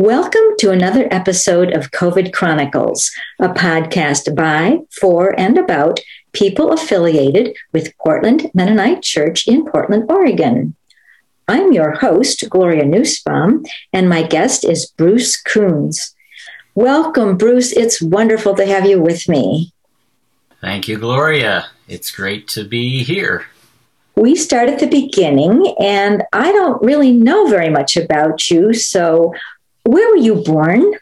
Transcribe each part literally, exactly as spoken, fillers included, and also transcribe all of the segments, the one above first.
Welcome to another episode of COVID Chronicles, a podcast by, for, and about people affiliated with Portland Mennonite Church in Portland, Oregon. I'm your host, Gloria Nussbaum, and my guest is Bruce Coons. Welcome, Bruce. It's wonderful to have you with me. Thank you, Gloria. It's great to be here. We start at the beginning, and I don't really know very much about you, so where were you born?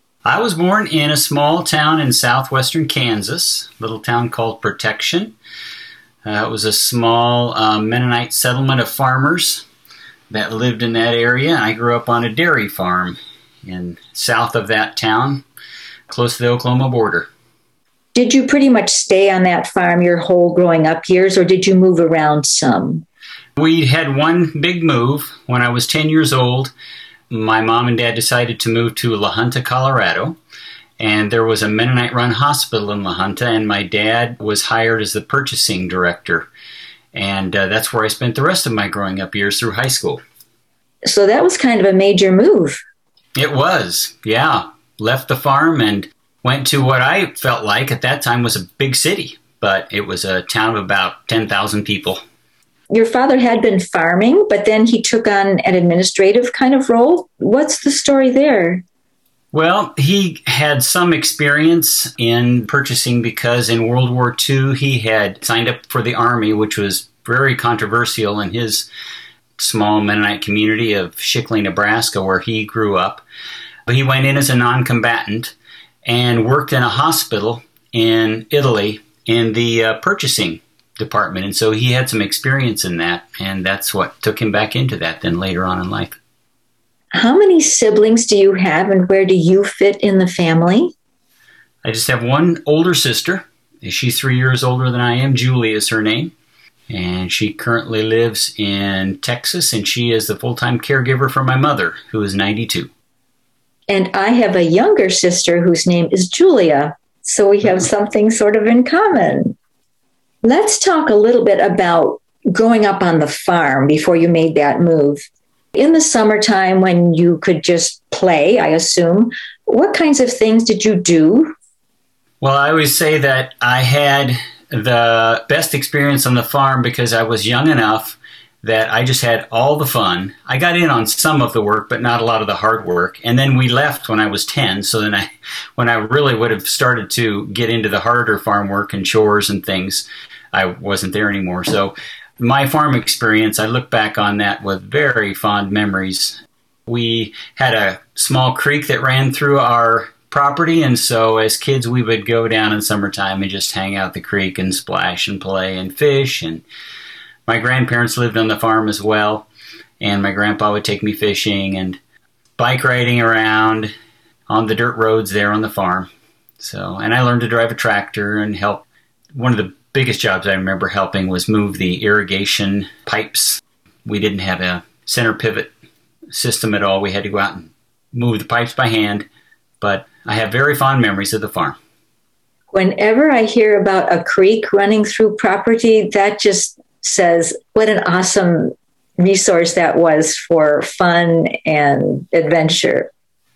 I was born in a small town in southwestern Kansas, a little town called Protection. Uh, it was a small uh, Mennonite settlement of farmers that lived in that area. I grew up on a dairy farm in south of that town, close to the Oklahoma border. Did you pretty much stay on that farm your whole growing up years, or did you move around some? We had one big move when I was ten years old. My mom and dad decided to move to La Junta, Colorado, and there was a Mennonite-run hospital in La Junta, and my dad was hired as the purchasing director, and uh, that's where I spent the rest of my growing up years through high school. So that was kind of a major move. It was, yeah. Left the farm and went to what I felt like at that time was a big city, but it was a town of about ten thousand people. Your father had been farming, but then he took on an administrative kind of role. What's the story there? Well, he had some experience in purchasing because in World War Two he had signed up for the Army, which was very controversial in his small Mennonite community of Shickley, Nebraska, where he grew up. But he went in as a non-combatant and worked in a hospital in Italy in the uh, purchasing department. And so he had some experience in that, and that's what took him back into that then later on in life. How many siblings do you have, and where do you fit in the family? I just have one older sister. She's three years older than I am. Julie is her name. And she currently lives in Texas, and she is the full-time caregiver for my mother, who is ninety-two. And I have a younger sister whose name is Julia, so we have something sort of in common. Let's talk a little bit about growing up on the farm before you made that move. In the summertime when you could just play, I assume, what kinds of things did you do? Well, I always say that I had the best experience on the farm because I was young enough that I just had all the fun. I got in on some of the work, but not a lot of the hard work. And then we left when I was ten. So then I, when I really would have started to get into the harder farm work and chores and things, I wasn't there anymore. So my farm experience, I look back on that with very fond memories. We had a small creek that ran through our property, and so as kids we would go down in summertime and just hang out the creek and splash and play and fish. And my grandparents lived on the farm as well, and my grandpa would take me fishing and bike riding around on the dirt roads there on the farm. So, and I learned to drive a tractor and help. One of the biggest jobs I remember helping was move the irrigation pipes. We didn't have a center pivot system at all. We had to go out and move the pipes by hand, but I have very fond memories of the farm. Whenever I hear about a creek running through property, that just says what an awesome resource that was for fun and adventure.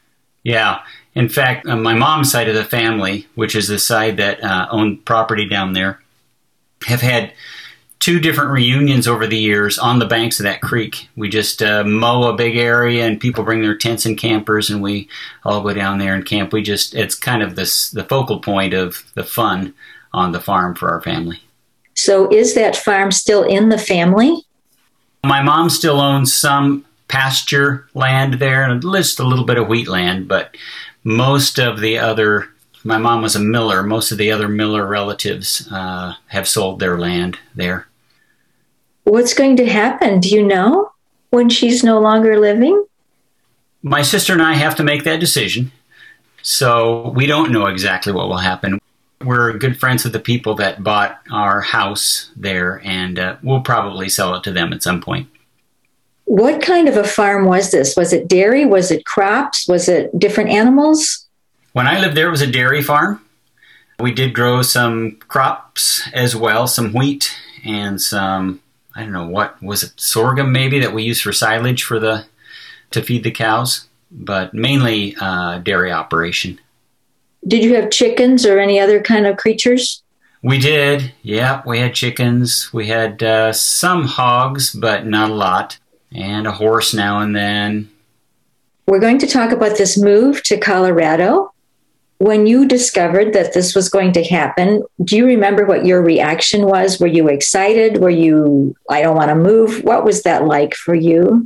Yeah. In fact, uh, my mom's side of the family, which is the side that uh, owned property down there, have had two different reunions over the years on the banks of that creek. We just uh, mow a big area and people bring their tents and campers and we all go down there and camp. We just, it's kind of this, the focal point of the fun on the farm for our family. So is that farm still in the family? My mom still owns some pasture land there and just a little bit of wheat land, but most of the other, my mom was a miller, most of the other miller relatives uh, have sold their land there. What's going to happen? Do you know when she's no longer living? My sister and I have to make that decision, so we don't know exactly what will happen. We're good friends with the people that bought our house there, and uh, we'll probably sell it to them at some point. What kind of a farm was this? Was it dairy? Was it crops? Was it different animals? When I lived there, it was a dairy farm. We did grow some crops as well, some wheat and some, I don't know, what was it, sorghum maybe, that we used for silage for the to feed the cows. but mainly uh, dairy operation. Did you have chickens or any other kind of creatures? We did. Yeah, we had chickens. We had uh, some hogs, but not a lot. And a horse now and then. We're going to talk about this move to Colorado. When you discovered that this was going to happen, do you remember what your reaction was? Were you excited? Were you, I don't want to move? What was that like for you?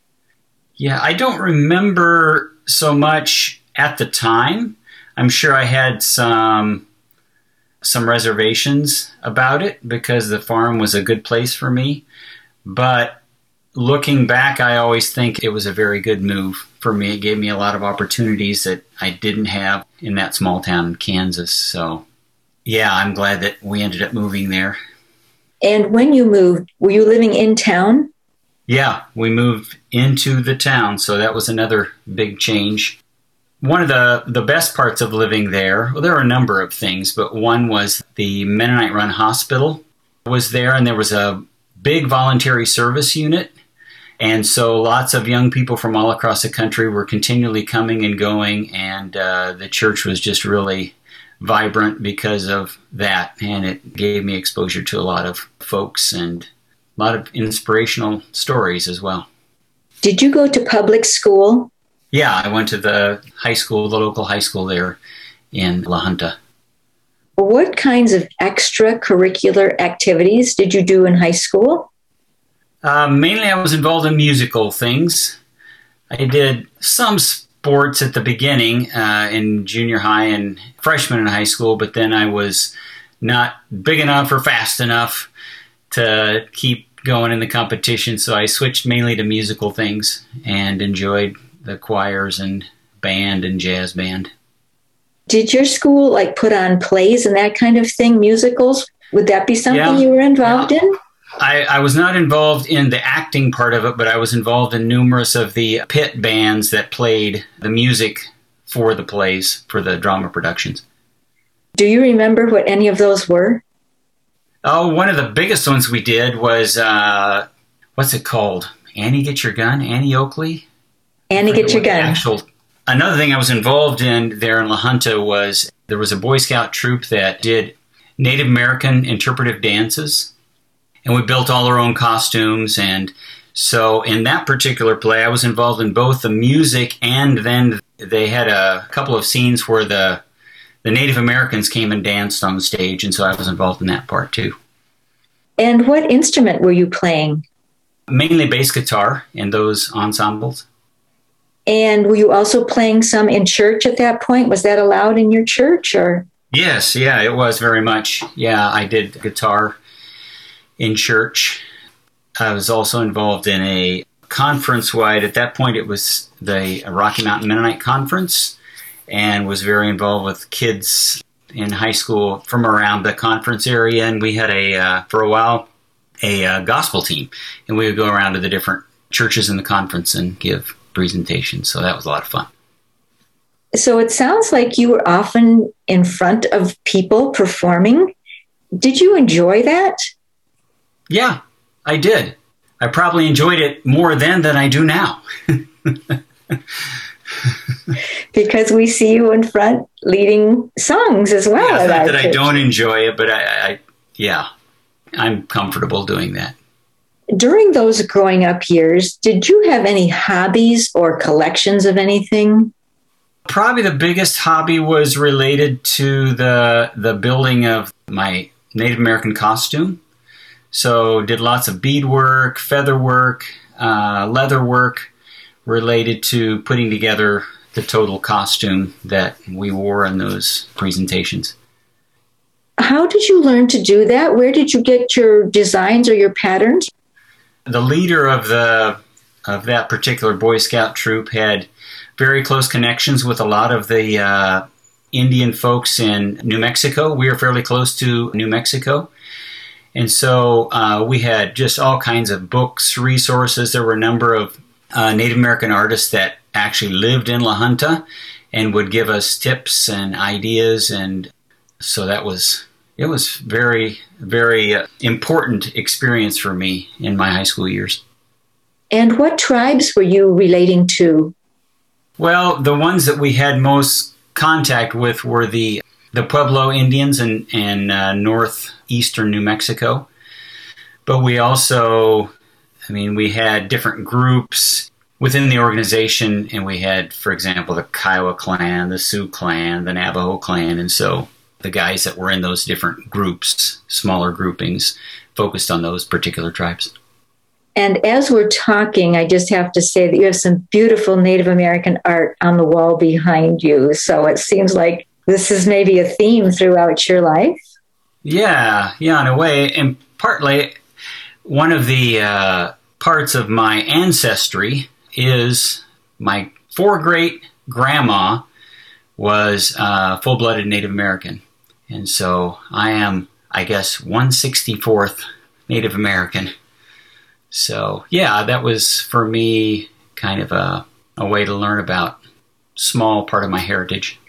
Yeah, I don't remember so much at the time. I'm sure I had some some reservations about it because the farm was a good place for me. But looking back, I always think it was a very good move for me. It gave me a lot of opportunities that I didn't have in that small town in Kansas. So, yeah, I'm glad that we ended up moving there. And when you moved, were you living in town? Yeah, we moved into the town, so that was another big change. One of the, the best parts of living there, well, there are a number of things, but one was the Mennonite-run hospital was there, and there was a big voluntary service unit. And so lots of young people from all across the country were continually coming and going, and uh, the church was just really vibrant because of that. And it gave me exposure to a lot of folks and a lot of inspirational stories as well. Did you go to public school? Yeah, I went to the high school, the local high school there in La Junta. What kinds of extracurricular activities did you do in high school? Uh, mainly I was involved in musical things. I did some sports at the beginning uh, in junior high and freshman in high school, but then I was not big enough or fast enough to keep going in the competition, so I switched mainly to musical things and enjoyed the choirs and band and jazz band. Did your school like put on plays and that kind of thing, musicals? Would that be something yeah, you were involved yeah. in? I, I was not involved in the acting part of it, but I was involved in numerous of the pit bands that played the music for the plays, for the drama productions. Do you remember what any of those were? Oh, one of the biggest ones we did was, uh, what's it called? Annie Get Your Gun? Annie Oakley? Annie Get Your Gun. Actual, another thing I was involved in there in La Junta was there was a Boy Scout troop that did Native American interpretive dances. And we built all our own costumes. And so in that particular play, I was involved in both the music and then they had a couple of scenes where the the Native Americans came and danced on the stage. And so I was involved in that part too. And what instrument were you playing? Mainly bass guitar in those ensembles. And were you also playing some in church at that point? Was that allowed in your church or? Yes, yeah, it was very much. Yeah, I did guitar in church. I was also involved in a conference-wide, at that point it was the Rocky Mountain Mennonite Conference, and was very involved with kids in high school from around the conference area. And we had a, uh, for a while, a uh, gospel team. And we would go around to the different churches in the conference and give presentations. So that was a lot of fun. So it sounds like you were often in front of people performing. Did you enjoy that? Yeah, I did. I probably enjoyed it more then than I do now. Because we see you in front leading songs as well. Yeah, it's not that church. I don't enjoy it, but I, I, yeah, I'm comfortable doing that. During those growing up years, did you have any hobbies or collections of anything? Probably the biggest hobby was related to the the building of my Native American costume. So did lots of beadwork, feather work, uh, leather work related to putting together the total costume that we wore in those presentations. How did you learn to do that? Where did you get your designs or your patterns? The leader of the of that particular Boy Scout troop had very close connections with a lot of the uh, Indian folks in New Mexico. We are fairly close to New Mexico. And so uh, we had just all kinds of books, resources. There were a number of uh, Native American artists that actually lived in La Junta and would give us tips and ideas. And so that was, it was very, very uh, important experience for me in my high school years. And what tribes were you relating to? Well, the ones that we had most contact with were the the Pueblo Indians in, in uh, northeastern New Mexico. But we also, I mean, we had different groups within the organization, and we had, for example, the Kiowa clan, the Sioux clan, the Navajo clan, and so the guys that were in those different groups, smaller groupings, focused on those particular tribes. And as we're talking, I just have to say that you have some beautiful Native American art on the wall behind you. So it seems like this is maybe a theme throughout your life. Yeah, yeah, in a way. And partly, one of the uh, parts of my ancestry is my four-great-grandma was uh, full-blooded Native American. And so I am, I guess, one hundred sixty-fourth Native American. So, yeah, that was, for me, kind of a, a way to learn about a small part of my heritage.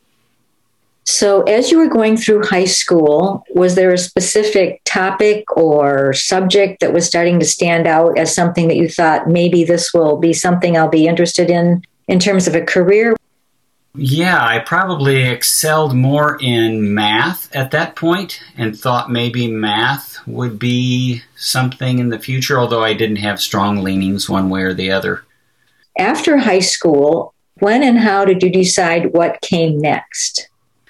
So as you were going through high school, was there a specific topic or subject that was starting to stand out as something that you thought, maybe this will be something I'll be interested in, in terms of a career? Yeah, I probably excelled more in math at that point and thought maybe math would be something in the future, although I didn't have strong leanings one way or the other. After high school, when and how did you decide what came next?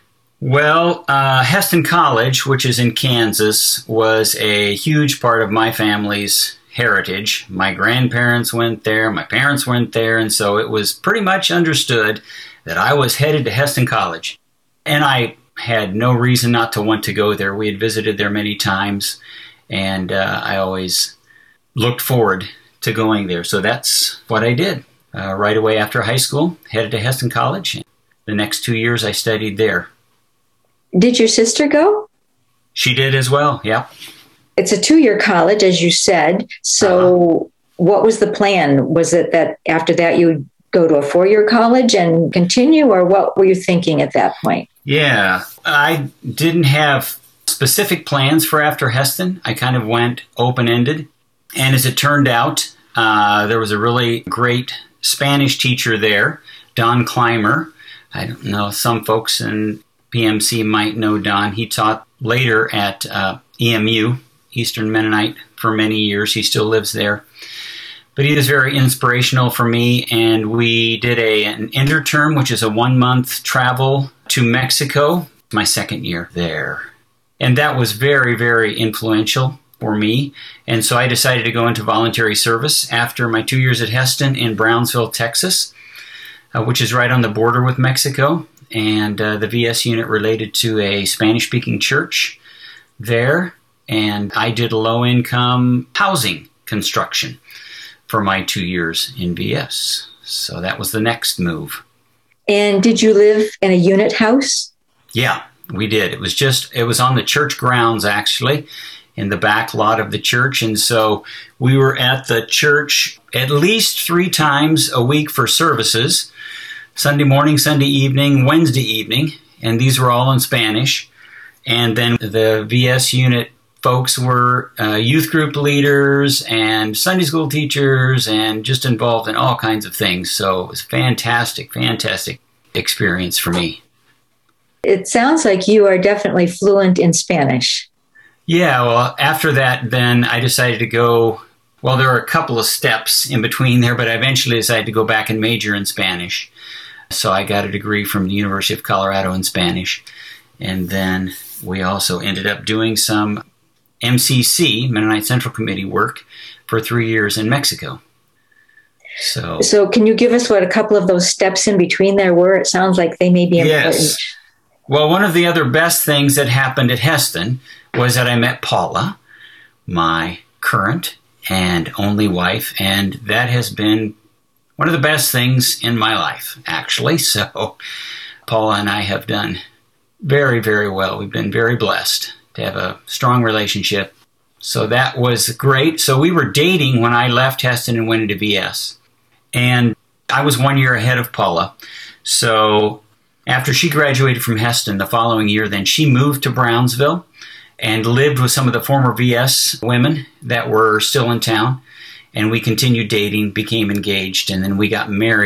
Well, uh, Hesston College, which is in Kansas, was a huge part of my family's heritage. My grandparents went there, my parents went there, and so it was pretty much understood that I was headed to Hesston College. And I had no reason not to want to go there. We had visited there many times, and uh, I always looked forward to going there. So that's what I did. Uh, right away after high school, headed to Hesston College. The next two years I studied there. Did your sister go? She did as well, yeah. It's a two-year college, as you said. So uh-huh. What was the plan? Was it that after that you would go to a four-year college and continue, or what were you thinking at that point? Yeah, I didn't have specific plans for after Hesston. I kind of went open-ended. And as it turned out, uh, there was a really great Spanish teacher there, Don Clymer. I don't know, some folks in P M C might know Don. He taught later at uh, E M U, Eastern Mennonite, for many years. He still lives there. But he was very inspirational for me, and we did a, an interterm, which is a one-month travel to Mexico, my second year there. And that was very, very influential for me. And so I decided to go into voluntary service after my two years at Hesston in Brownsville, Texas, uh, which is right on the border with Mexico. And uh, the V S unit related to a Spanish-speaking church there. And I did low-income housing construction for my two years in V S. So that was the next move. And did you live in a unit house? Yeah, we did. It was just, it was on the church grounds, actually, in the back lot of the church. And so we were at the church at least three times a week for services, Sunday morning, Sunday evening, Wednesday evening, and these were all in Spanish. And then the V S unit folks were uh, youth group leaders and Sunday school teachers and just involved in all kinds of things. So it was a fantastic, fantastic experience for me. It sounds like you are definitely fluent in Spanish. Yeah, well, after that, then I decided to go, well, there were a couple of steps in between there, but I eventually decided to go back and major in Spanish. So I got a degree from the University of Colorado in Spanish. And then we also ended up doing some M C C, Mennonite Central Committee work, for three years in Mexico. So, so can you give us what a couple of those steps in between there were? It sounds like they may be important. Yes. Well, one of the other best things that happened at Hesston was that I met Paula, my current and only wife, and that has been one of the best things in my life, actually. So Paula and I have done very, very well. We've been very blessed to have a strong relationship. So that was great. So we were dating when I left Hesston and went into V S. And I was one year ahead of Paula. So after she graduated from Hesston the following year, then she moved to Brownsville and lived with some of the former V S women that were still in town. And we continued dating, became engaged, and then we got married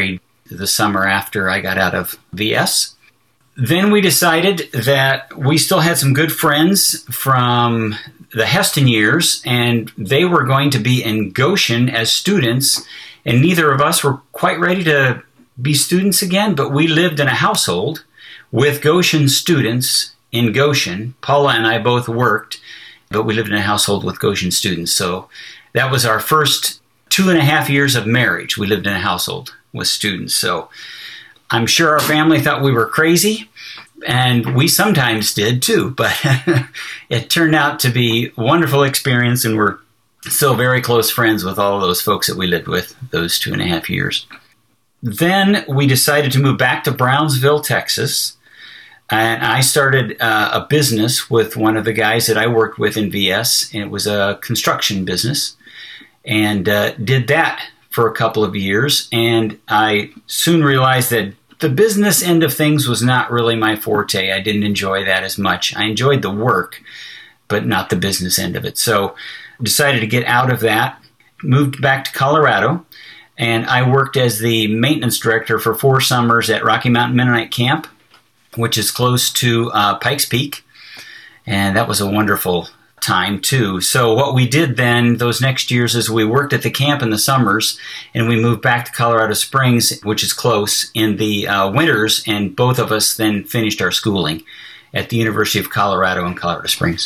the summer after I got out of V S. Then we decided that we still had some good friends from the Heston years, and they were going to be in Goshen as students, and neither of us were quite ready to be students again, but we lived in a household with Goshen students in Goshen. Paula and I both worked, but we lived in a household with Goshen students. So that was our first two and a half years of marriage. We lived in a household with students. So I'm sure our family thought we were crazy, and we sometimes did too, but it turned out to be a wonderful experience, and we're still very close friends with all of those folks that we lived with those two and a half years. Then we decided to move back to Brownsville, Texas, and I started uh, a business with one of the guys that I worked with in V S, and it was a construction business, and uh, did that for a couple of years, and I soon realized that the business end of things was not really my forte. I didn't enjoy that as much. I enjoyed the work, but not the business end of it. So decided to get out of that, moved back to Colorado, and I worked as the maintenance director for four summers at Rocky Mountain Mennonite Camp, which is close to uh, Pikes Peak, and that was a wonderful time too. So what we did then those next years is we worked at the camp in the summers, and we moved back to Colorado Springs, which is close, in the uh, winters, and both of us then finished our schooling at the University of Colorado in Colorado Springs.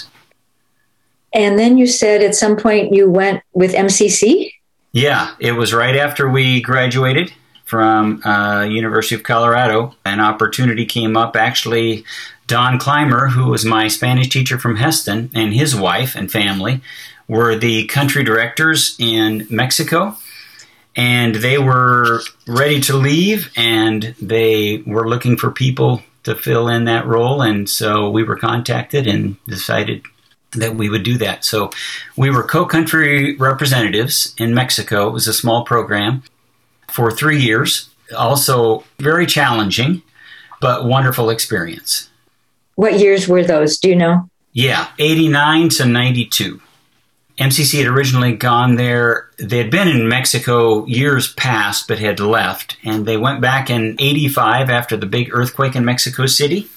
And then you said at some point you went with M C C? Yeah, it was right after we graduated from uh, University of Colorado. An opportunity came up. Actually, Don Clymer, who was my Spanish teacher from Heston, and his wife and family were the country directors in Mexico, and they were ready to leave, and they were looking for people to fill in that role, and so we were contacted and decided that we would do that. So we were co-country representatives in Mexico. It was a small program for three years. Also very challenging, but wonderful experience. What years were those? Do you know? Yeah, eighty-nine to ninety-two. M C C had originally gone there. They had been in Mexico years past, but had left. And they went back in eighty-five after the big earthquake in Mexico City,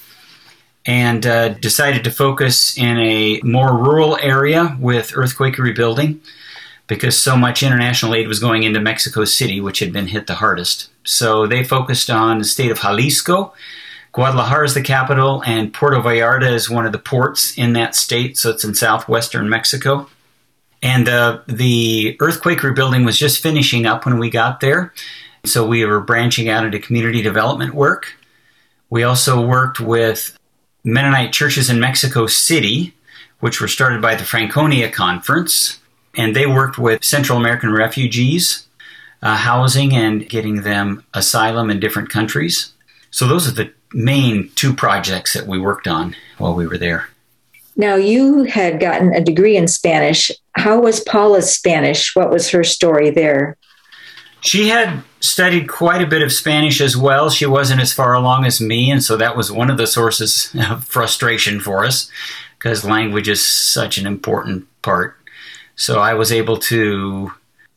and uh, decided to focus in a more rural area with earthquake rebuilding, because so much international aid was going into Mexico City, which had been hit the hardest. So they focused on the state of Jalisco. Guadalajara is the capital, and Puerto Vallarta is one of the ports in that state, so it's in southwestern Mexico. And uh, the earthquake rebuilding was just finishing up when we got there, so we were branching out into community development work. We also worked with Mennonite churches in Mexico City, which were started by the Franconia Conference, and they worked with Central American refugees, uh, housing and getting them asylum in different countries. So those are the main two projects that we worked on while we were there. Now, you had gotten a degree in Spanish. How was Paula's Spanish? What was her story there? She had studied quite a bit of Spanish as well. She wasn't as far along as me, and so that was one of the sources of frustration for us, because language is such an important part. So I was able to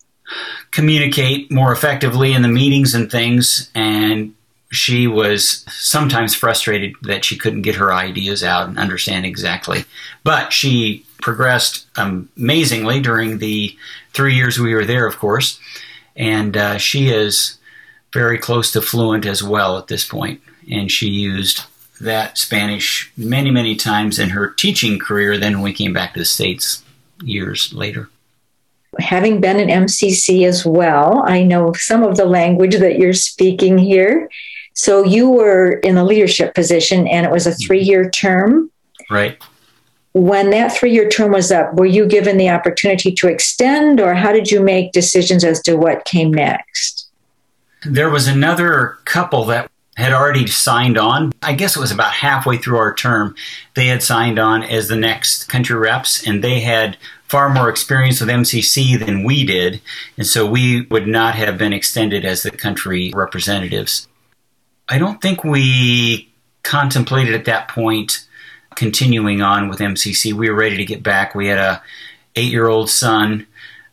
communicate more effectively in the meetings and things, and she was sometimes frustrated that she couldn't get her ideas out and understand exactly. But she progressed amazingly during the three years we were there, of course, and uh, she is very close to fluent as well at this point, and she used that Spanish many, many times in her teaching career then when we came back to the States years later. Having been in M C C as well, I know some of the language that you're speaking here. So you were in a leadership position, and it was a three-year term. Right. When that three-year term was up, were you given the opportunity to extend, or how did you make decisions as to what came next? There was another couple that had already signed on. I guess it was about halfway through our term. They had signed on as the next country reps, and they had far more experience with M C C than we did, and so we would not have been extended as the country representatives. I don't think we contemplated at that point continuing on with M C C. We were ready to get back. We had a eight-year-old son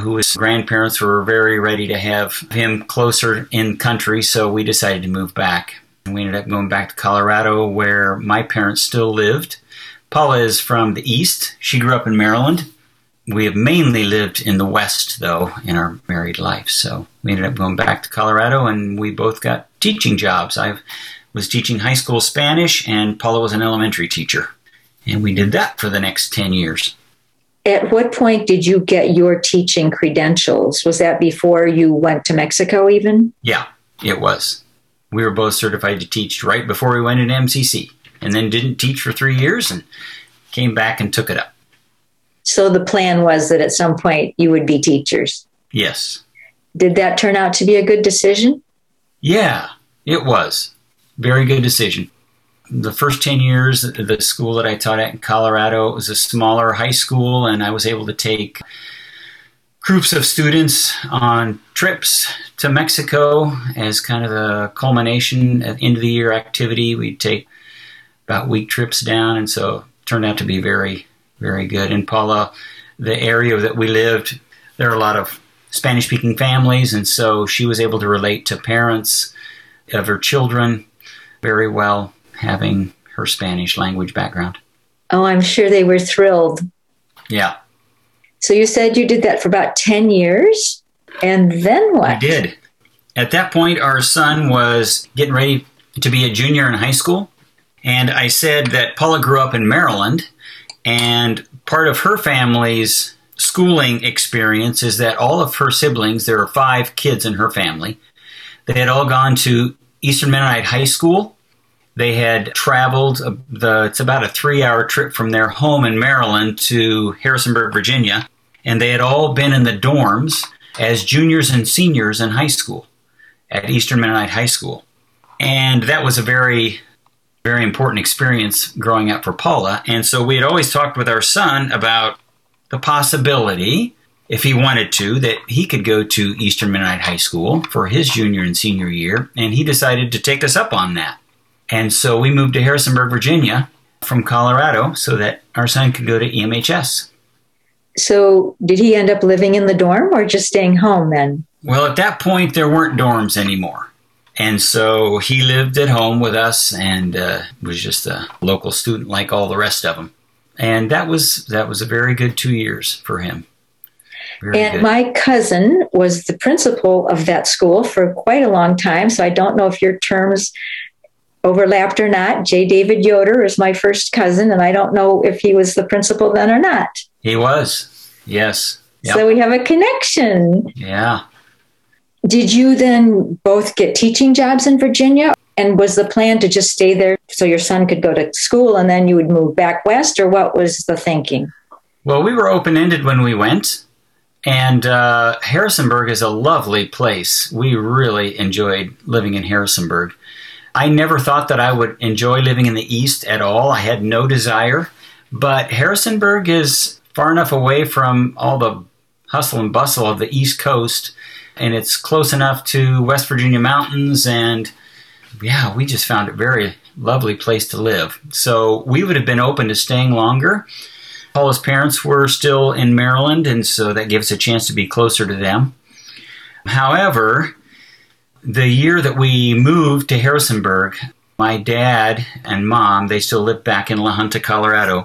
who his grandparents were very ready to have him closer in country, so we decided to move back. And we ended up going back to Colorado, where my parents still lived. Paula is from the East. She grew up in Maryland. We have mainly lived in the West, though, in our married life. So we ended up going back to Colorado, and we both got teaching jobs. I was teaching high school Spanish, and Paula was an elementary teacher. And we did that for the next ten years. At what point did you get your teaching credentials? Was that before you went to Mexico even? Yeah, it was. We were both certified to teach right before we went into M C C, and then didn't teach for three years and came back and took it up. So the plan was that at some point you would be teachers. Yes. Did that turn out to be a good decision? Yeah, it was. Very good decision. The first ten years, the school that I taught at in Colorado, it was a smaller high school, and I was able to take groups of students on trips to Mexico as kind of a culmination at end of the year activity. We'd take about week trips down, and so it turned out to be very, very good. And Paula, the area that we lived, there are a lot of Spanish-speaking families, and so she was able to relate to parents of her children very well, having her Spanish language background. Oh, I'm sure they were thrilled. Yeah. So you said you did that for about ten years, and then what? I did. At that point, our son was getting ready to be a junior in high school, and I said that Paula grew up in Maryland, and part of her family's schooling experience is that all of her siblings, there are five kids in her family, they had all gone to Eastern Mennonite High School. They had traveled, the, it's about a three-hour trip from their home in Maryland to Harrisonburg, Virginia, and they had all been in the dorms as juniors and seniors in high school at Eastern Mennonite High School. And that was a very, very important experience growing up for Paula. And so we had always talked with our son about the possibility, if he wanted to, that he could go to Eastern Mennonite High School for his junior and senior year, and he decided to take us up on that. And so we moved to Harrisonburg, Virginia from Colorado so that our son could go to E M H S. So did he end up living in the dorm or just staying home then? Well, at that point, there weren't dorms anymore. And so he lived at home with us and uh, was just a local student like all the rest of them. And that was that was a very good two years for him. Very and good. My cousin was the principal of that school for quite a long time, so I don't know if your terms overlapped or not. J. David Yoder is my first cousin, and I don't know if he was the principal then or not. He was, yes. Yep. So we have a connection. Yeah. Did you then both get teaching jobs in Virginia? And was the plan to just stay there so your son could go to school and then you would move back west, or what was the thinking? Well, we were open-ended when we went, and uh, Harrisonburg is a lovely place. We really enjoyed living in Harrisonburg. I never thought that I would enjoy living in the East at all. I had no desire, but Harrisonburg is far enough away from all the hustle and bustle of the East Coast, and it's close enough to West Virginia mountains, and yeah, we just found it a very lovely place to live. So we would have been open to staying longer. Paula's parents were still in Maryland, and so that gives us a chance to be closer to them. However, the year that we moved to Harrisonburg, my dad and mom, they still lived back in La Junta, Colorado.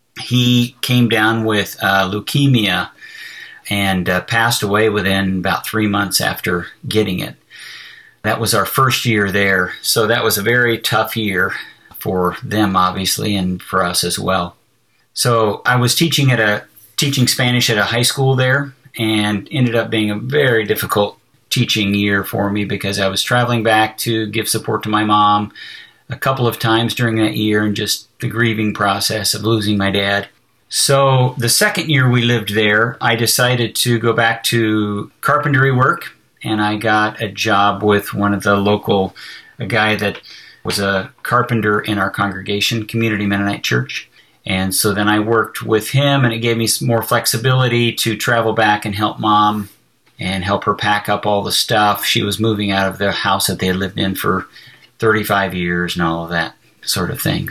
He came down with uh, leukemia and uh, passed away within about three months after getting it. That was our first year there, so that was a very tough year for them, obviously, and for us as well. So I was teaching at a teaching Spanish at a high school there, and ended up being a very difficult teaching year for me because I was traveling back to give support to my mom a couple of times during that year, and just the grieving process of losing my dad. So the second year we lived there, I decided to go back to carpentry work. And I got a job with one of the local, a guy that was a carpenter in our congregation, Community Mennonite Church. And so then I worked with him, and it gave me some more flexibility to travel back and help Mom and help her pack up all the stuff. She was moving out of the house that they had lived in for thirty-five years and all of that sort of thing.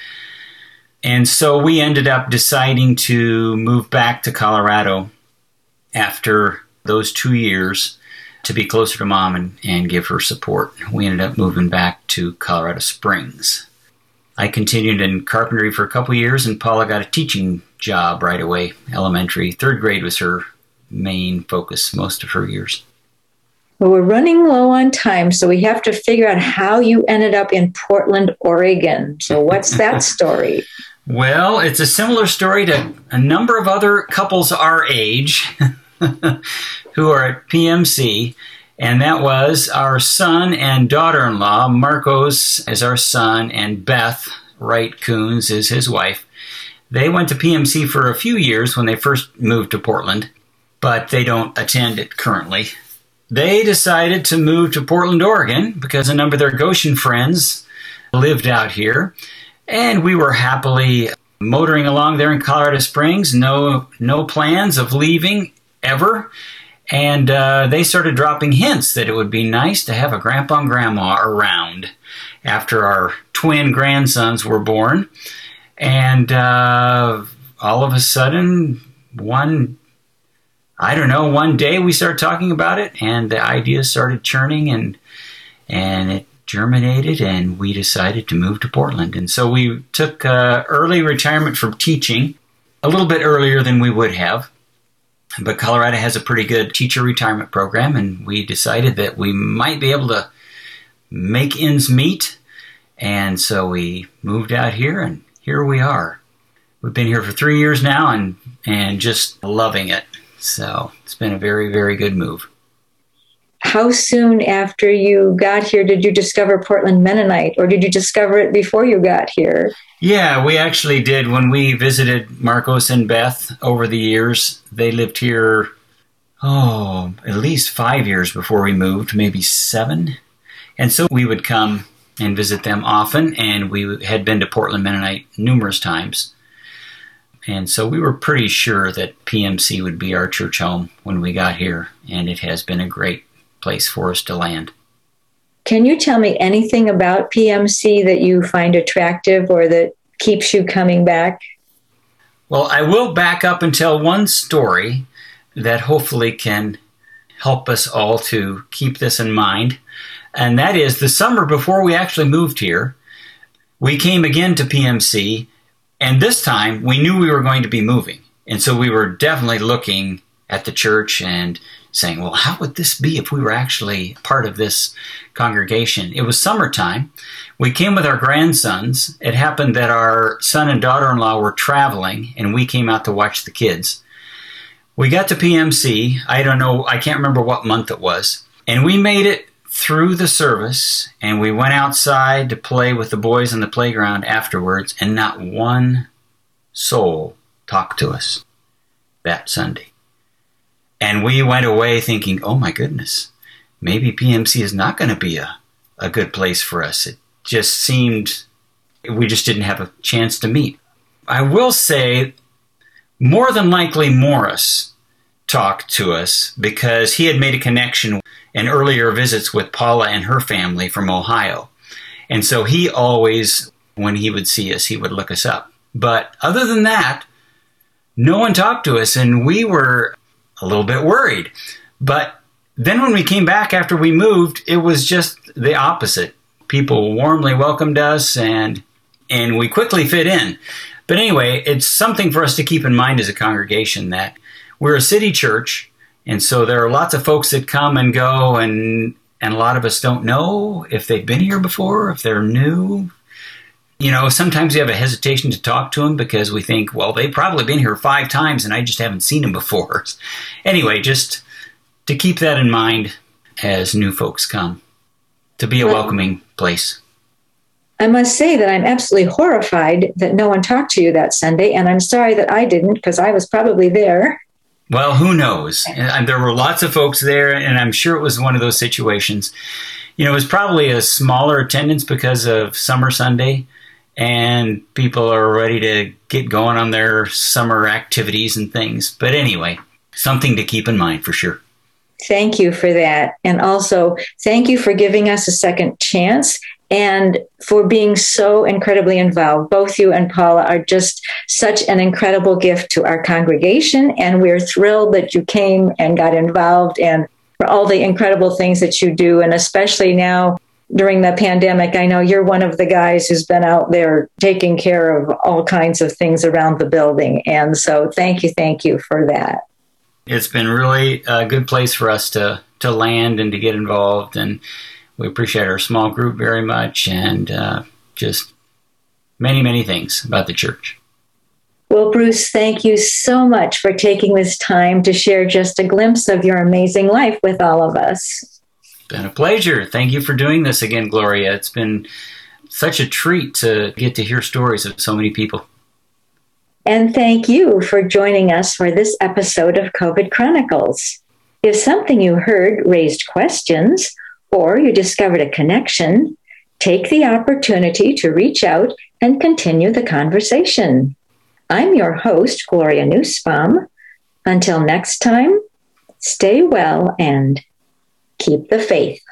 And so we ended up deciding to move back to Colorado after those two years to be closer to Mom and, and give her support. We ended up moving back to Colorado Springs. I continued in carpentry for a couple years, and Paula got a teaching job right away, elementary. Third grade was her main focus most of her years. Well, we're running low on time, so we have to figure out how you ended up in Portland, Oregon. So what's that story? Well, it's a similar story to a number of other couples our age who are at P M C, and that was our son and daughter-in-law. Marcos is our son, and Beth Wright Coons is his wife. They went to P M C for a few years when they first moved to Portland, but they don't attend it currently. They decided to move to Portland, Oregon, because a number of their Goshen friends lived out here, and we were happily motoring along there in Colorado Springs. No, no plans of leaving ever. And uh, they started dropping hints that it would be nice to have a grandpa and grandma around after our twin grandsons were born. And uh, all of a sudden, one, I don't know, one day we started talking about it, and the ideas started churning, and and it germinated, and we decided to move to Portland. And so we took uh, early retirement from teaching, a little bit earlier than we would have. But Colorado has a pretty good teacher retirement program, and we decided that we might be able to make ends meet. And so we moved out here, and here we are. We've been here for three years now and, and just loving it. So it's been a very, very good move. How soon after you got here did you discover Portland Mennonite, or did you discover it before you got here? Yeah, we actually did. When we visited Marcos and Beth over the years, they lived here, oh, at least five years before we moved, maybe seven. And so we would come and visit them often, and we had been to Portland Mennonite numerous times. And so we were pretty sure that P M C would be our church home when we got here, and it has been a great place for us to land. Can you tell me anything about P M C that you find attractive or that keeps you coming back? Well, I will back up and tell one story that hopefully can help us all to keep this in mind. And that is the summer before we actually moved here, we came again to P M C, and this time we knew we were going to be moving. And so we were definitely looking at the church and saying, well, how would this be if we were actually part of this congregation? It was summertime. We came with our grandsons. It happened that our son and daughter-in-law were traveling, and we came out to watch the kids. We got to P M C. I don't know, I can't remember what month it was. And we made it through the service, and we went outside to play with the boys on the playground afterwards, and not one soul talked to us that Sunday. And we went away thinking, oh my goodness, maybe P M C is not going to be a, a good place for us. It just seemed we just didn't have a chance to meet. I will say, more than likely Morris talked to us because he had made a connection in earlier visits with Paula and her family from Ohio. And so he always, when he would see us, he would look us up. But other than that, no one talked to us, and we were a little bit worried. But then when we came back after we moved, it was just the opposite. People warmly welcomed us, and and we quickly fit in. But anyway, it's something for us to keep in mind as a congregation that we're a city church, and so there are lots of folks that come and go, and and a lot of us don't know if they've been here before, if they're new. You know, sometimes we have a hesitation to talk to them because we think, well, they've probably been here five times and I just haven't seen them before. Anyway, just to keep that in mind as new folks come, to be a well, welcoming place. I must say that I'm absolutely horrified that no one talked to you that Sunday, and I'm sorry that I didn't because I was probably there. Well, who knows? And there were lots of folks there, and I'm sure it was one of those situations. You know, it was probably a smaller attendance because of Summer Sunday, and people are ready to get going on their summer activities and things. But anyway, something to keep in mind for sure. Thank you for that. And also, thank you for giving us a second chance and for being so incredibly involved. Both you and Paula are just such an incredible gift to our congregation, and we're thrilled that you came and got involved, and for all the incredible things that you do, and especially now during the pandemic. I know you're one of the guys who's been out there taking care of all kinds of things around the building, and so thank you, thank you for that. It's been really a good place for us to, to land and to get involved, and we appreciate our small group very much, and uh, just many, many things about the church. Well, Bruce, thank you so much for taking this time to share just a glimpse of your amazing life with all of us. It's been a pleasure. Thank you for doing this again, Gloria. It's been such a treat to get to hear stories of so many people. And thank you for joining us for this episode of COVID Chronicles. If something you heard raised questions, or you discovered a connection, take the opportunity to reach out and continue the conversation. I'm your host, Gloria Nussbaum. Until next time, stay well and keep the faith.